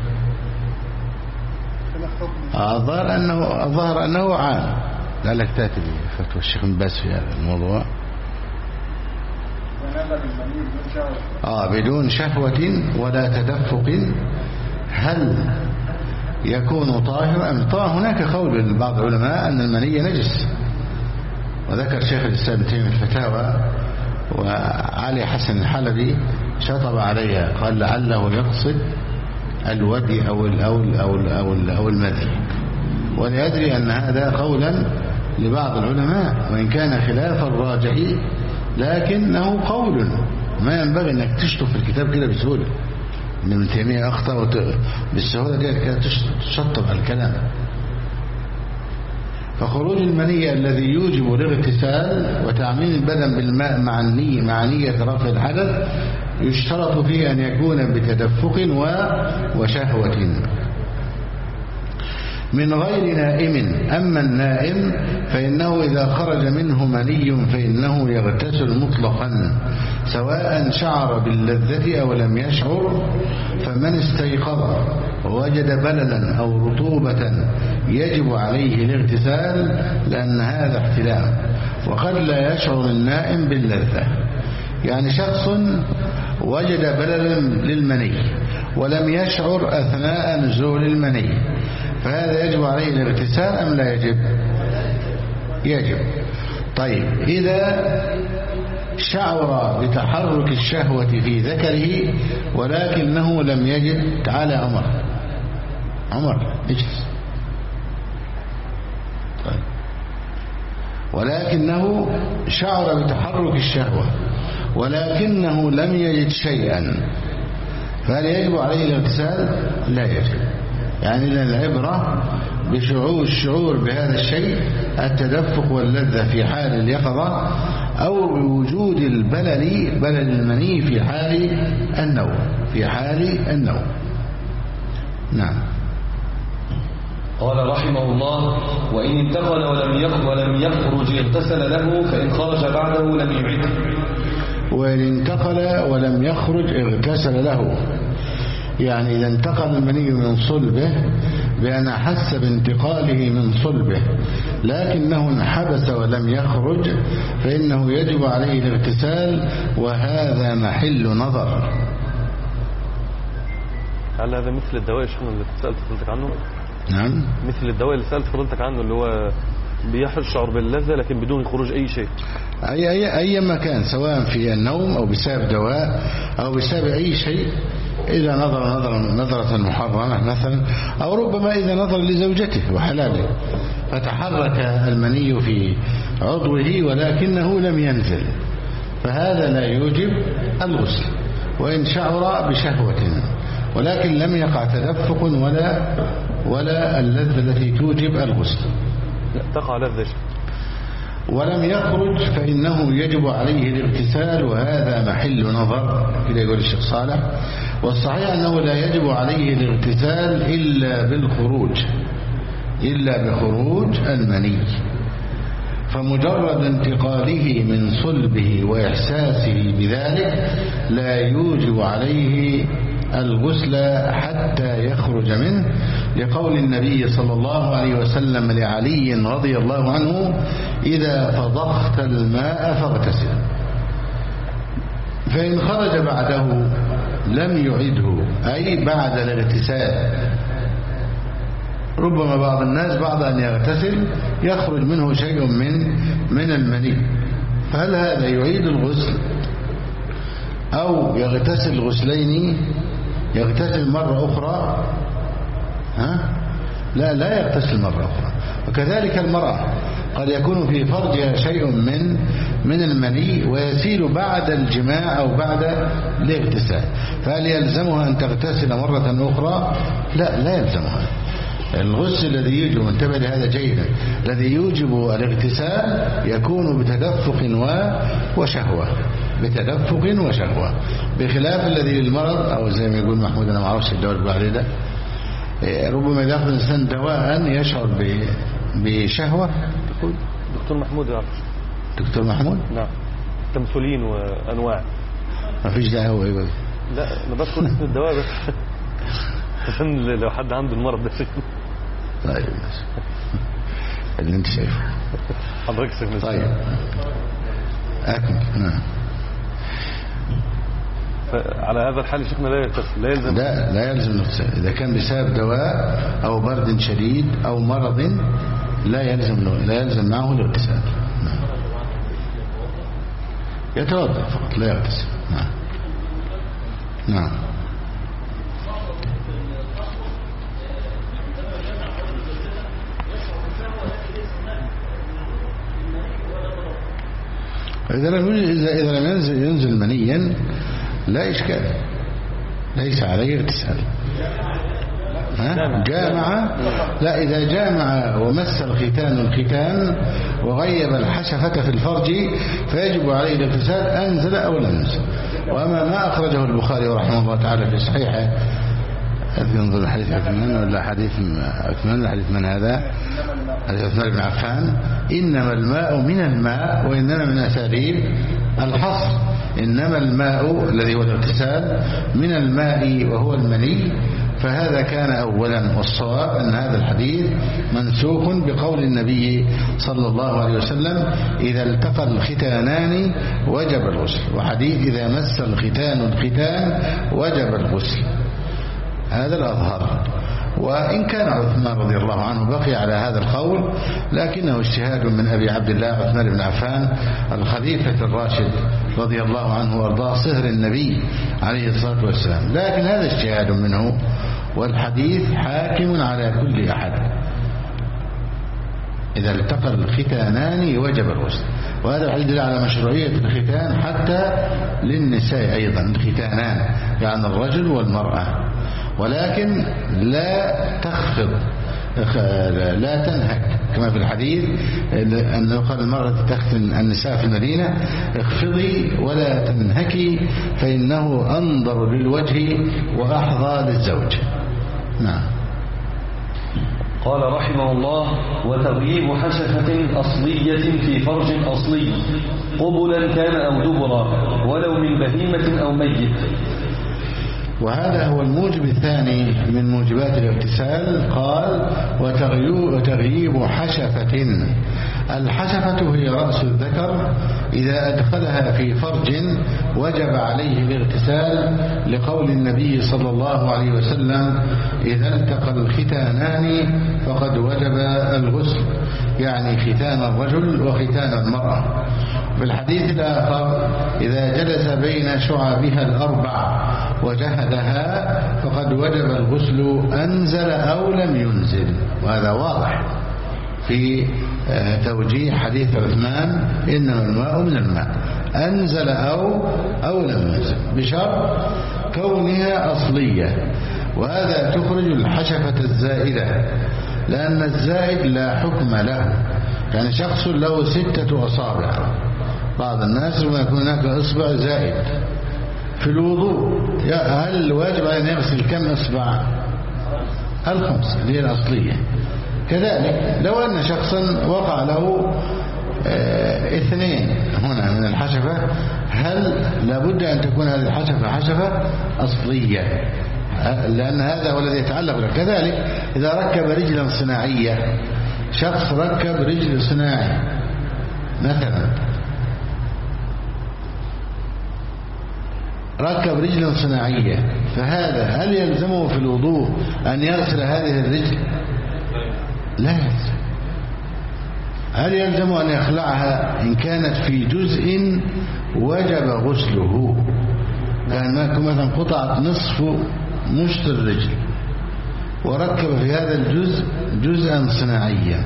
الظاهر أنه عام. لعلك تأتي بفتوى الشيخ بن باز في هذا الموضوع. بدون شهوة ولا تدفق هل يكون طاهر أم طاهر؟ هناك قول لبعض العلماء أن المني نجس، وذكر شيخ الإسلام ابن تيمية الفتاوى، وعلي حسن الحلبي شطب عليها، قال لعله يقصد الودي أو المذي، ولا يدري أن هذا قولا لبعض العلماء، وإن كان خلاف الراجح لكنه قول. ما ينبغي أنك تشطب في الكتاب كده بسهولة، إن ابن تيمية أخطأ بالسهولة دي تشطب على الكلام. فخروج المني الذي يوجب الاغتسال وتعميم البدن بالماء مع نية رفع الحدث يشترط فيه أن يكون بتدفق وشهوة من غير نائم. أما النائم فإنه إذا خرج منه مني فإنه يغتسل مطلقا سواء شعر باللذة أو لم يشعر. فمن استيقظ ووجد بللا أو رطوبة يجب عليه الاغتسال، لأن هذا احتلام، وقد لا يشعر النائم باللذة. يعني شخص وجد بللا للمني ولم يشعر أثناء نزول المني، فهذا يجب عليه الاغتسال أم لا يجب؟ يجب. طيب إذا شعر بتحرك الشهوة في ذكره ولكنه لم يجد. تعالى عمر اجلس. طيب. ولكنه شعر بتحرك الشهوة ولكنه لم يجد شيئا، فهل يجب عليه الاغتسال؟ لا يجب. يعني العبرة الشعور بهذا الشيء، التدفق واللذة في حال اليقظة أو بوجود بلل المني في حال النوم. نعم. قال رحمه الله: وإن انتقل ولم يخرج اغتسل له، فإن خرج بعده لم يعده. وإن انتقل ولم يخرج اغتسل له، يعني إذا انتقل المني من صلبه بأن أحس بانتقاله من صلبه لكنه انحبس ولم يخرج فإنه يجب عليه الاغتسال، وهذا محل نظر. هل هذا مثل الدواء اللي سألت فضلتك عنه؟ نعم، مثل الدواء اللي سألت فضلتك عنه، اللي هو بيشعر باللذة لكن بدون خروج أي شيء. أي مكان، سواء في النوم أو بسبب دواء أو بسبب أي شيء، إذا نظرة محرمة مثلا، أو ربما إذا نظر لزوجته وحلاله فتحرك المني في عضوه ولكنه لم ينزل، فهذا لا يوجب الغسل. وإن شعر بشهوة ولكن لم يقع تدفق ولا اللذة التي توجب الغسل، لا تقع لذة ولم يخرج فإنه يجب عليه الاغتسال، وهذا محل نظر كده يقول الشيخ صالح. والصحيح أنه لا يجب عليه الاغتسال إلا بخروج المني، فمجرد انتقاله من صلبه وإحساسه بذلك لا يوجب عليه الغسل حتى يخرج منه، لقول النبي صلى الله عليه وسلم لعلي رضي الله عنه: إذا فضخت الماء فاغتسل. فإن خرج بعده لم يعده، أي بعد الاغتسال. ربما بعض الناس بعد أن يغتسل يخرج منه شيء من المني، فهل هذا يعيد الغسل أو يغتسل غسلين، يغتسل مرة أخرى؟ لا يغتسل مرة أخرى. وكذلك المرأة قد يكون في فرجها شيء من المني ويسيل بعد الجماع أو بعد الاغتسال، فهل يلزمها أن تغتسل مرة أخرى؟ لا يلزمها. الغسل الذي يوجب، انتبه لهذا جيدا، الذي يوجب الاغتسال يكون بتدفق وشهوة، بخلاف الذي للمرض، أو زي ما يقول محمود، أنا ما أعرفش الدواء اللي بعد ده، ربما إذا أخذ الإنسان دواء يشعر بشهوة. دكتور محمود يعرف. دكتور محمود؟ نعم، تمثيلين وأنواع. ما فيش داعي هو يقول. لا، أنا بذكر اسم الدواء بس عشان لو حد عنده المرض ده. طيب اللي انت شايفه حضرتك سيدنا. طيب أكمل. نعم. على هذا الحال شيخنا لا يلزم. لا يلزم الاغتسال إذا كان بسبب دواء أو برد شديد أو مرض، لا يلزم معه الاغتسال. نعم. يتوضأ فقط لا يغتسل. نعم. إذا لم ينزل منيا لا إشكال، ليس عليه اغتسال. جامع، لا، إذا جامع ومس الختان وغيب الحشفة في الفرج فيجب عليه الاغتسال أنزل أو لم ينزل. وأما ما أخرجه البخاري رحمه الله تعالى في صحيحه، ينظر حديث عثمان ولا حديث من هذا؟ حديث عثمان بن عفان: إنما الماء من الماء وإنما من أساليب الحصر. إنما الماء الذي هو الاغتسال من الماء وهو المني، فهذا كان أولا. والصواب أن هذا الحديث منسوخ بقول النبي صلى الله عليه وسلم: إذا التقى الختانان وجب الغسل، وحديث إذا مس الختان وجب الغسل. هذا الأظهر. وإن كان عثمان رضي الله عنه بقي على هذا القول، لكنه اجتهاد من أبي عبد الله عثمان بن عفان الخليفة الراشد رضي الله عنه وارضاه، صهر النبي عليه الصلاة والسلام. لكن هذا اجتهاد منه، والحديث حاكم على كل أحد. إذا التقى الختانان وجب الغسل، وهذا الحديث يدل على مشروعية الختان حتى للنساء أيضا، الختانان يعني الرجل والمرأة، ولكن لا تخفض لا تنهك كما في الحديث أنه قال المرأة تختن النساء في المدينة اخفضي ولا تنهكي فإنه أنظر للوجه وأحظى للزوج. نعم. قال رحمه الله: وتغييب حشفة أصلية في فرج أصلي قبلا كان أو دبرا ولو من بهيمة أو ميت. وهذا هو الموجب الثاني من موجبات الاغتسال. قال: وتغييب حشفة. الحشفة هي رأس الذكر، إذا أدخلها في فرج وجب عليه الاغتسال، لقول النبي صلى الله عليه وسلم: إذا التقى الختانان فقد وجب الغسل، يعني ختان الرجل وختان المرأة. في الحديث الآخر: إذا جلس بين شعابها الأربع وجهدها فقد وجب الغسل أنزل أو لم ينزل. وهذا واضح في توجيه حديث عثمان: إنما الماء من الماء، أنزل أو لم ينزل، بشرط كونها أصلية. وهذا تخرج الحشفة الزائدة، لأن الزائد لا حكم له. يعني شخص له 6 أصابع، بعض الناس ما يكون هناك إصبع زائد في الوضوء، هل واجب أن يغسل كم إصبع؟ 5 اللي هي الأصلية. كذلك لو أن شخصا وقع له 2 هنا من الحشفة، هل لابد أن تكون هذه الحشفة حشفة أصلية؟ لأن هذا هو الذي يتعلق له. كذلك إذا ركب رجلا صناعية، شخص ركب رجل صناعي مثلا، ركب رجلا صناعية، فهذا هل يلزمه في الوضوء أن يغسل هذه الرجل؟ لا يلزم. هل يلزمه أن يخلعها إن كانت في جزء وجب غسله؟ كان مثلا قطعت نصف مشط الرجل وركب في هذا الجزء جزءا صناعيا،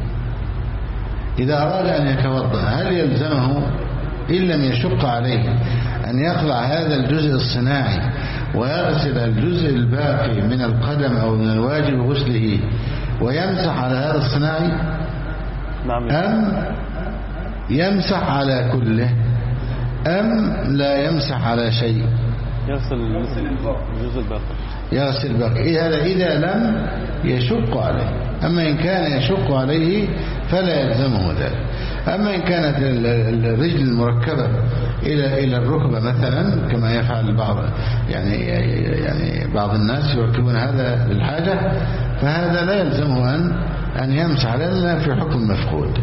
إذا أراد أن يتوضأ هل يلزمه إن لم يشق عليه أن يخلع هذا الجزء الصناعي ويغسل الجزء الباقي من القدم أو من الواجب غسله ويمسح على هذا الصناعي، أم يمسح على كله، أم لا يمسح على شيء؟ يغسل الجزء الباقي، يغسل الباقي. هذا إذا لم يشق عليه. أما إن كان يشق عليه فلا يلزمه ذلك. أما إن كانت الرجل المركبة إلى الركبة مثلا، كما يفعل يعني بعض الناس يركبون هذا للحاجة، فهذا لا يلزمه أن يمسح، لأنه في حكم مفقود،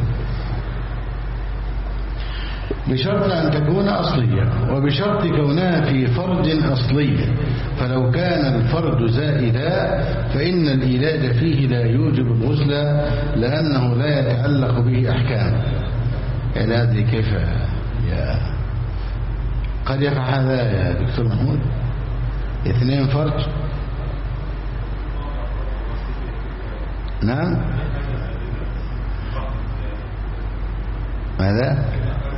بشرط أن تكون أصلية، وبشرط كونها في فرج أصلي. فلو كان الفرج زائدا فإن الإيلاد فيه لا يوجب الغسل، لأنه لا يتعلق به أحكام. العلاج كيف قد يقع هذا يا دكتور محمود؟ 2 فرج؟ نعم. ماذا؟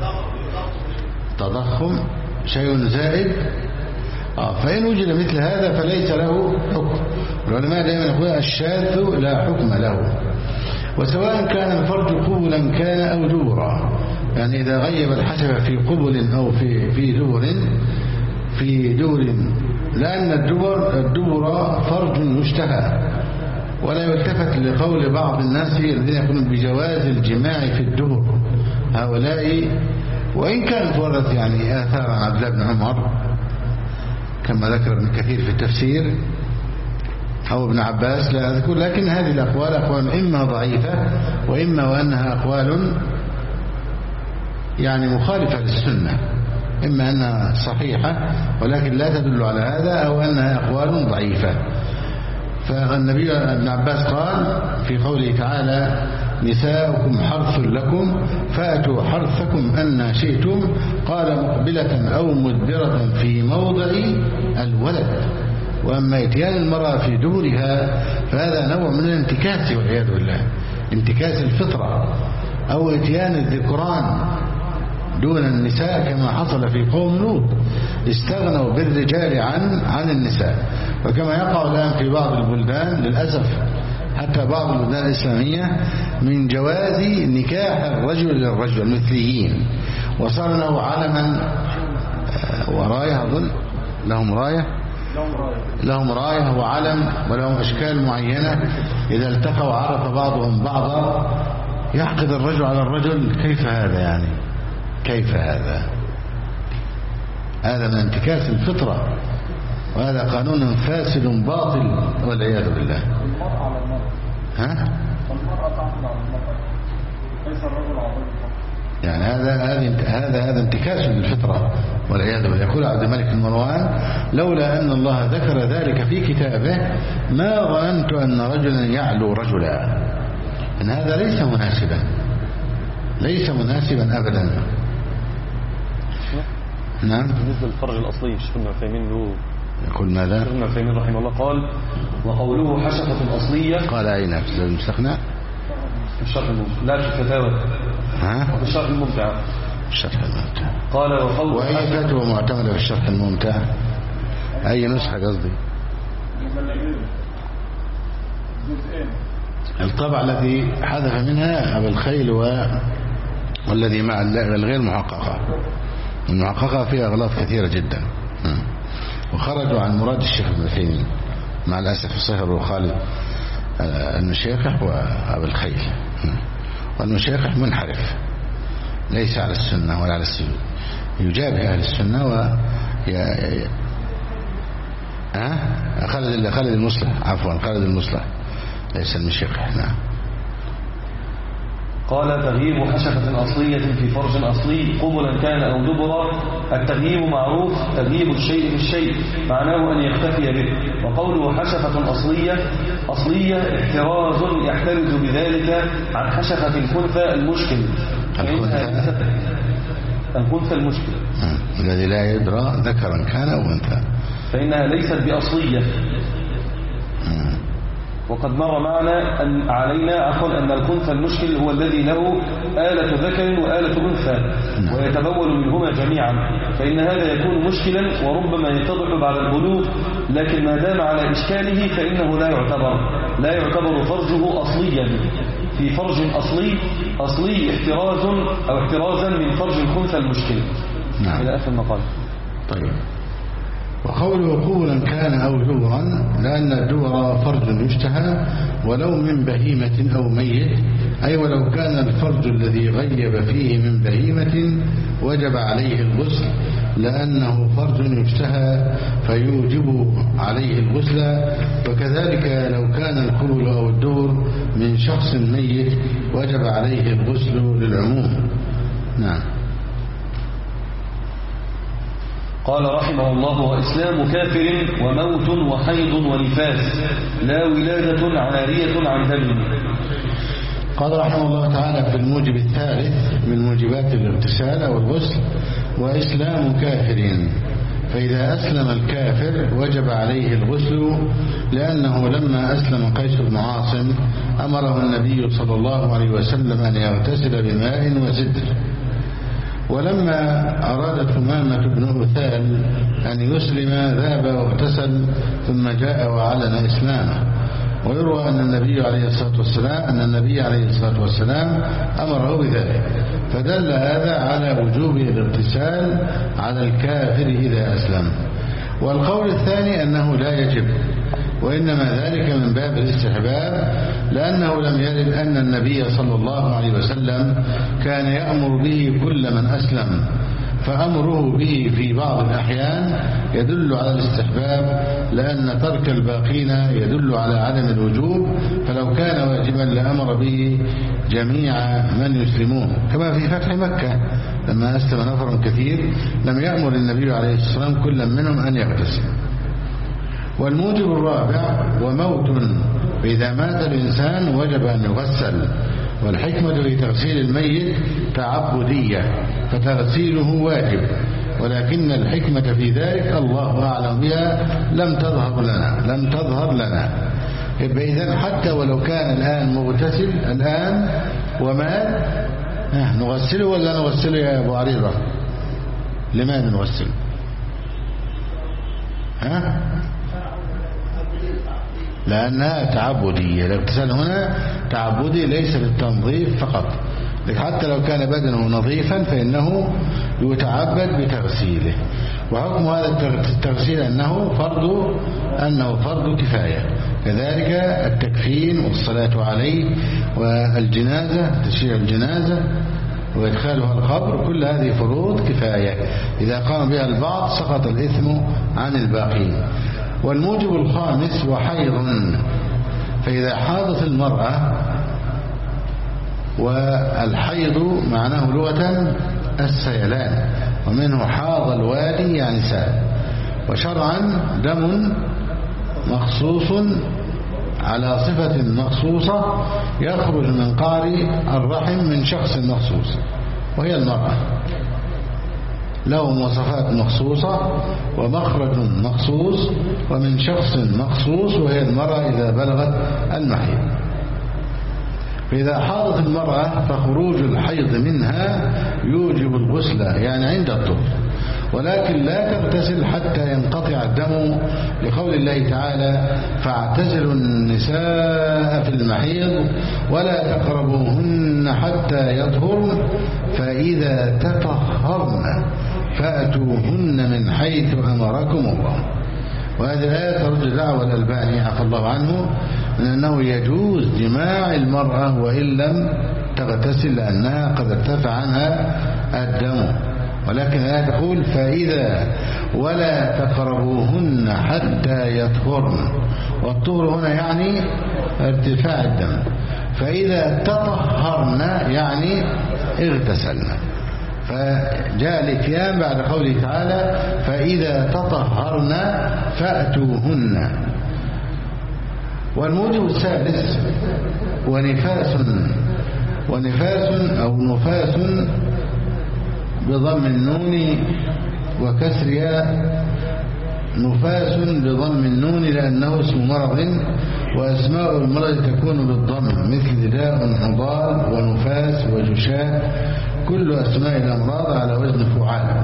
تضخم شيء زائد. فإن وجد مثل هذا فليس له حكم. العلماء دائما يقولون الشاذ لا حكم له. وسواء كان الفرج قبلا كان أو دبرا، يعني إذا غيب الحشفة في قبل أو في دبر، لأن الدبر فرج يشتهى، ولا يلتفت لقول بعض الناس الذين يقولون بجواز الجماع في الدبر. هؤلاء وإن كانت وردت يعني آثار عن عبد الله بن عمر كما ذكر ابن كثير في التفسير أو ابن عباس لا أذكر، لكن هذه الأقوال أقوال إما ضعيفة وإما وأنها أقوال يعني مخالفة للسنة، إما أنها صحيحة ولكن لا تدل على هذا، أو أنها أقوال ضعيفة. فالنبي ابن عباس قال في قوله تعالى نساؤكم حرث لكم فأتوا حرثكم أن شئتم قال مقبلة أو مدبرة في موضع الولد. وأما إتيان المرأة في دبرها فهذا نوع من الانتكاس والعياذ بالله، انتكاس الفطرة، أو إتيان الذكران دون النساء كما حصل في قوم لوط، استغنوا بالرجال عن النساء. وكما يقع الآن في بعض البلدان للأسف، حتى بعض البلدان الإسلامية، من جواز نكاح الرجل للرجل المثليين، وصار له علما وراية، أظن لهم راية وعلم ولهم أشكال معينة، إذا التقوا عرف بعضهم بعضا، يعقد الرجل على الرجل. كيف هذا يعني؟ كيف هذا؟ هذا من انتكاس الفطرة، وهذا قانون فاسد باطل والعياذ بالله. ها؟ يعني هذا انتكاس للفطرة والعياذ بالله. يقول عبد الملك المروان لولا أن الله ذكر ذلك في كتابه ما ظننت أن رجلا يعلو رجلا. إن هذا ليس مناسبا أبدا. نعم. بالنسبة للفرج الأصلي الشيخ ابن عثيمين له يقول ماذا؟ الشيخ ابن عثيمين رحمه الله قال وقوله حشفة أصلية، قال أين في المستقنع؟ في الشرح الممتع، لا في الفتاوى، في الشرح الممتع. قال وقوله وأي فتوى معتمدة في الشرح الممتع؟ أي نسخة قصدي؟ الطبعة التي حذف منها أبو الخيل والذي مع الغير محققة. المحققة فيها أغلاط كثيرة جدا، وخرجوا عن مراد الشيخ ابن عثيمين مع الأسف. الصهر وخالد المشيخح وأبو الخيل، والمشيخح منحرف ليس على السنة ولا على السنة، يجابه أهل السنة خالد المصلح، عفوا خالد المصلح ليس المشيخح. نعم. قال تغييب حشفة أصلية في فرج أصلي قبلا كان أو دبرا. التغييب معروف تغييب الشيء في الشيء، معناه أن يختفي به. وقوله حشفة أصلية احتراز يحترز بذلك عن حشفة الخنثى المشكل. الخنثى المشكل الذي لا يدرى ذكرا كان أو أنثى، فإنها ليست بأصلية. وقد مر معنا أن الخنثى المشكل هو الذي له آلة ذكر وآلة أنثى ويتبول منهما جميعا، فإن هذا يكون مشكلا وربما يتضح بعد البلوغ، لكن ما دام على إشكاله فإنه لا يعتبر فرجه أصليا. في فرج أصلي احترازا من فرج الخنثى المشكل. نعم. إلى آخر المقال. طيب. وقوله قولا كان أو دورا، لأن الدور فرج يشتهى ولو من بهيمة أو ميت، أي ولو كان الفرج الذي غيب فيه من بهيمة وجب عليه الغسل، لأنه فرج يشتهى فيوجب عليه الغسل. وكذلك لو كان القبل أو الدور من شخص ميت وجب عليه الغسل للعموم. نعم. قال رحمه الله وإسلام كافر وموت وحيض ونفاس لا ولادة عارية عن دم. قال رحمه الله تعالى في الموجب الثالث من موجبات الاغتسال أو الغسل وإسلام كافر، فإذا أسلم الكافر وجب عليه الغسل، لأنه لما أسلم قيس بن عاصم أمره النبي صلى الله عليه وسلم أن يغتسل بماء وسدر. ولما أراد ثمامة بن أثال أن يسلم ذهب واغتسل ثم جاء وأعلن إسلامه. ويروى أن النبي عليه الصلاة والسلام أمره بذلك، فدل هذا على وجوب الاغتسال على الكافر إذا أسلم. والقول الثاني أنه لا يجب، وإنما ذلك من باب الاستحباب، لأنه لم يرد أن النبي صلى الله عليه وسلم كان يأمر به كل من أسلم، فأمره به في بعض الأحيان يدل على الاستحباب، لأن ترك الباقين يدل على عدم الوجوب، فلو كان واجبا لأمر به جميع من يسلمون، كما في فتح مكة لما أسلم نفر كثير لم يأمر النبي عليه الصلاة والسلام كل منهم أن يغتسل. والموجب الرابع وموت، فإذا مات الإنسان وجب أن يغسل. والحكمة في تغسيل الميت تعبدية فتغسيله واجب، ولكن الحكمة في ذلك الله أعلم بها لم تظهر لنا. إذن حتى ولو كان الآن مغتسل الآن ومات نغسله ولا نغسله يا أبو عريضة؟ لماذا نغسله؟ لأنها تعبدية. الاغتسال هنا تعبدي ليس للتنظيف فقط، حتى لو كان بدنه نظيفا فإنه يتعبد بتغسيله. وحكم هذا التغسيل أنه فرض كفاية، كذلك التكفين والصلاة عليه والجنازة، تشييع الجنازة وإدخالها القبر، كل هذه فروض كفاية إذا قام بها البعض سقط الإثم عن الباقين. والموجب الخامس وحيض، فإذا حاضت المرأة، والحيض معناه لغة السيلان، ومنه حاض الوادي يعني سال. وشرعا دم مخصوص على صفة مخصوصة يخرج من قعر الرحم من شخص مخصوص وهي المرأة، له مواصفات مخصوصة ومخرج مخصوص ومن شخص مخصوص وهي المرأة إذا بلغت المحيض. فإذا حاضت المرأة فخروج الحيض منها يوجب الغسل يعني عند الطهر، ولكن لا تغتسل حتى ينقطع الدم، لقول الله تعالى فاعتزلوا النساء في المحيض ولا تقربوهن حتى يطهرن فإذا تطهرن فأتوهن من حيث أمركم الله. وهذه الآية ترد دعوى الألباني عفى الله عنه من أنه يجوز جماع المرأة وإن لم تغتسل لأنها قد ارتفع عنها الدم، ولكن الآية تقول فإذا ولا تقربوهن حتى يطهرن، والطهر هنا يعني ارتفاع الدم، فإذا تطهرن يعني اغتسلن، فجاء الاتيان بعد قوله تعالى فإذا تطهرن فأتوهن. والموجب الثالث ونفاس أو نفاس بضم النون وكسرها، نفاس بضم النون لأنه اسم مرض، وأسماء المرض تكون بالضم مثل داء عضال ونفاس وجشاء، كل أسماء الأمراض على وزن فعال.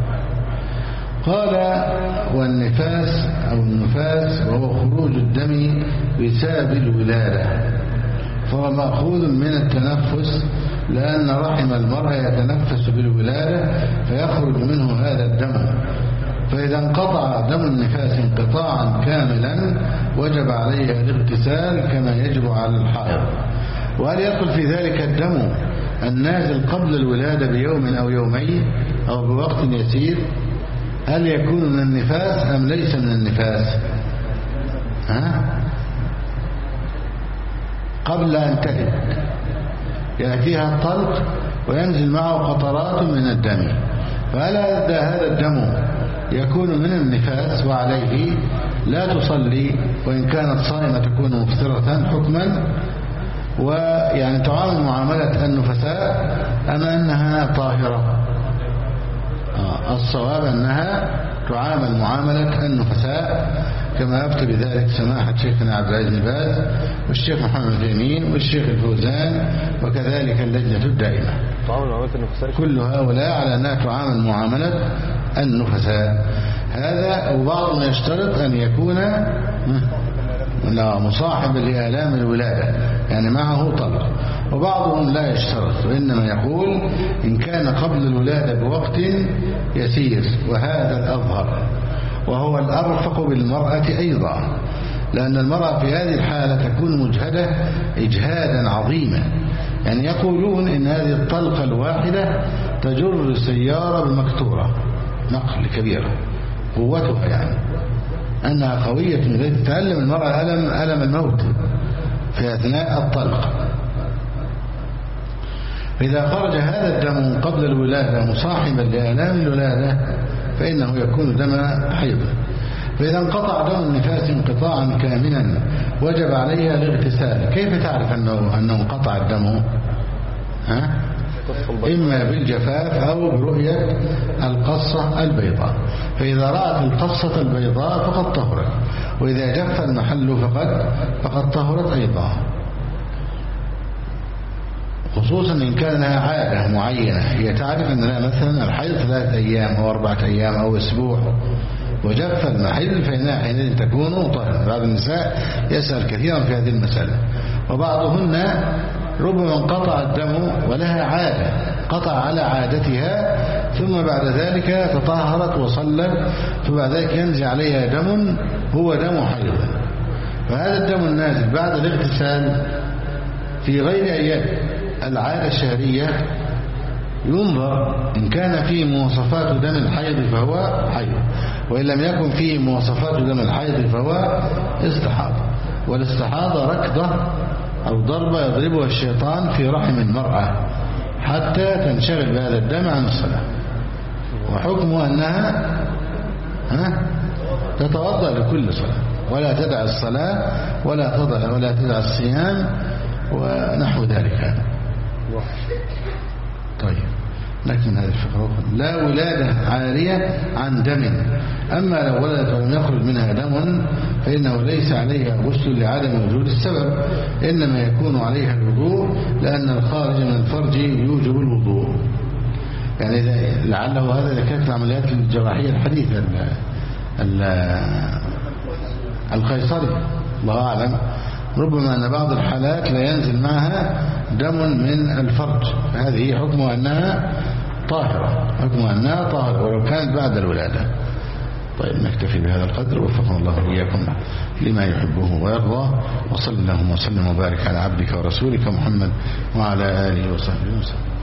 قال والنفاس أو النفاس وهو خروج الدم بسبب الولادة، فهو مأخوذ من التنفس لأن رحم المرأة يتنفس بالولادة فيخرج منه هذا الدم، فإذا انقطع دم النفاس انقطاعا كاملا وجب عليها الاغتسال كما يجب على الحائض. وهل يدخل في ذلك الدم النازل قبل الولادة بيوم أو يومين أو بوقت يسير؟ هل يكون من النفاس أم ليس من النفاس؟ قبل أن تلد يأتيها الطلق وينزل معه قطرات من الدم، فهل هذا الدم يكون من النفاس وعليه لا تصلي وإن كانت صائمة تكون مفطرة حكما، ويعني تعامل معاملة النفساء أم أنها طاهرة؟ الصواب أنها تعامل معاملة النفساء كما أفتى بذلك سماحة شيخنا عبد العزيز بن باز والشيخ محمد الجميل والشيخ الفوزان وكذلك اللجنة الدائمة، كل هؤلاء على أنها تعامل معاملة النفساء. هذا وبعضهم يشترط أن يكون مصاحبا لآلام الولادة يعني معه طلق، وبعضهم لا يشترط وإنما يقول إن كان قبل الولادة بوقت يسير، وهذا الأظهر وهو الأرفق بالمرأة أيضا، لأن المرأة في هذه الحالة تكون مجهدة إجهادا عظيما، يعني يقولون إن هذه الطلقة الواحدة تجر سيارة بمكتورة نقل كبيرة قوتها، يعني أنها قوية من غير تتألم المرأة ألم الموت في أثناء الطلق. فإذا خرج هذا الدم قبل الولادة مصاحبا لآلام الولادة فإنه يكون دم حيض. فإذا انقطع دم النفاس انقطاعا كاملا وجب عليها الاغتسال. كيف تعرف أنه انقطع الدم؟ إما بالجفاف أو برؤية القصة البيضاء، فإذا رأت القصة البيضاء فقد طهرت، وإذا جف المحل فقد طهرت أيضا، خصوصا إن كان لها عادة معينة. هي تعرف أن لها مثلا الحيض 3 أيام أو 4 أيام أو أسبوع وجف المحل، فإنها حينئذ تكون طاهرة. بعض النساء يسأل كثيرا في هذه المسألة، وبعضهن ربما انقطع الدم ولها عادة، قطع على عادتها ثم بعد ذلك تطهرت وصلت، فبعد ذلك ينزل عليها دم هو دم حيض. فهذا الدم النازل بعد الاغتسال في غير أيام العادة الشهرية ينظر إن كان فيه مواصفات دم الحيض فهو حيض، وإن لم يكن فيه مواصفات دم الحيض فهو استحاضة. والاستحاضة ركضة أو ضربة يضربها الشيطان في رحم المرأة حتى تنشغل بهذا الدم عن الصلاة، وحكمه أنها تتوضأ لكل صلاة ولا تدع الصلاة ولا تدع الصيام ونحو ذلك. طيب نكمل هذه الفقرة. لا ولادة عارية عن دم، أما لو ولدت ولم يخرج منها دم فإنه ليس عليها غسل لعدم وجود السبب، إنما يكون عليها الوضوء، لأن الخارج من الفرج يوجب الوضوء. يعني لعله هذا إذا كانت العمليات الجراحية الحديثة القيصري الله أعلم، ربما أن بعض الحالات لا ينزل معها دم من الفرج، فهذه حكمها أنها طاهرة ولو كانت بعد الولادة. طيب نكتفي بهذا القدر، وفقنا الله وإياكم لما يحبه ويرضى، وصلى اللهم وسلم وبارك على عبدك ورسولك محمد وعلى آله وصحبه وسلم.